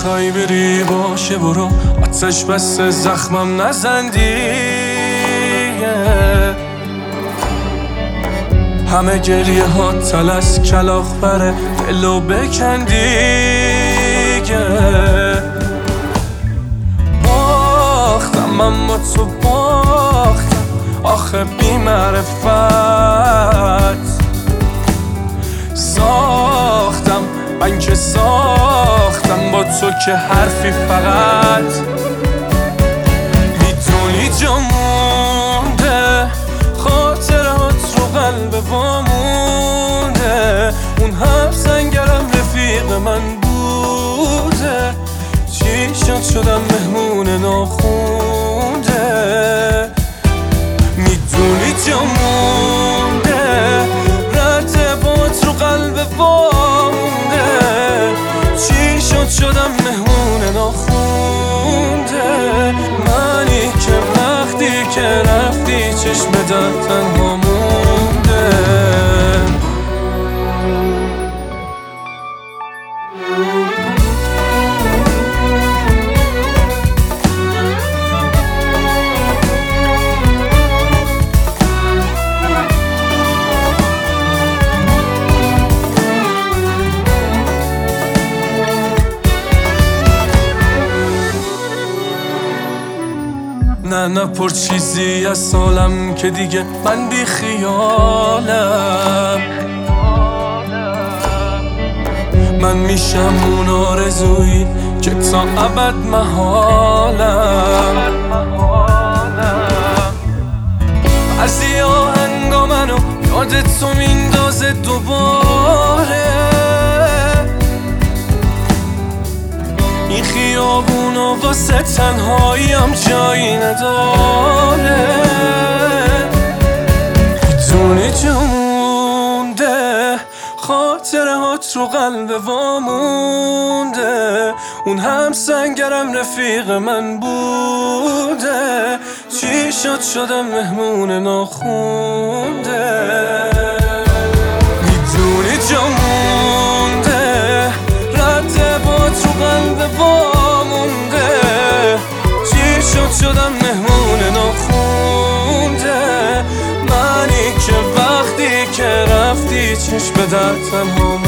میخوای بری باشه برو، آتش بس زخمم نزن دیگه. همه گریه ها تلس کلاخ بره، دلو بکن دیگه. باختم اما تو باختم آخه بی معرفت. ساختم من که ساختم با تو که حرفی فقط. میدونی جا مونده خاطرات رو قلب وامونده، اون هم سنگرم رفیق من بوده، چی شد شدم مهمون ناخونده. میدونی جا مونده رد بات رو قلب وامونده، چی شد شدم مهمون ناخونده. منی که وقتی که رفتی چشم در تنها مونده. نه پر چیزی از سالم که دیگه من بی خیالم. من میشم اون آرزویی که تا ابد محالم. بعضی آهنگا منو یادت تو میندازه دوباره. این خیابونو واسه تنهاییم جایی نداره. میدونی جا مونده خاطرهات رو قلب وامونده، اون هم سنگرم رفیق من بوده، چی شد شدم مهمون ناخونده. میدونی جا مونده رد بات رو قلب وامونده، چی شد شدم مهمون ناخونده. منی که وقتی که رفتی چشم در تنها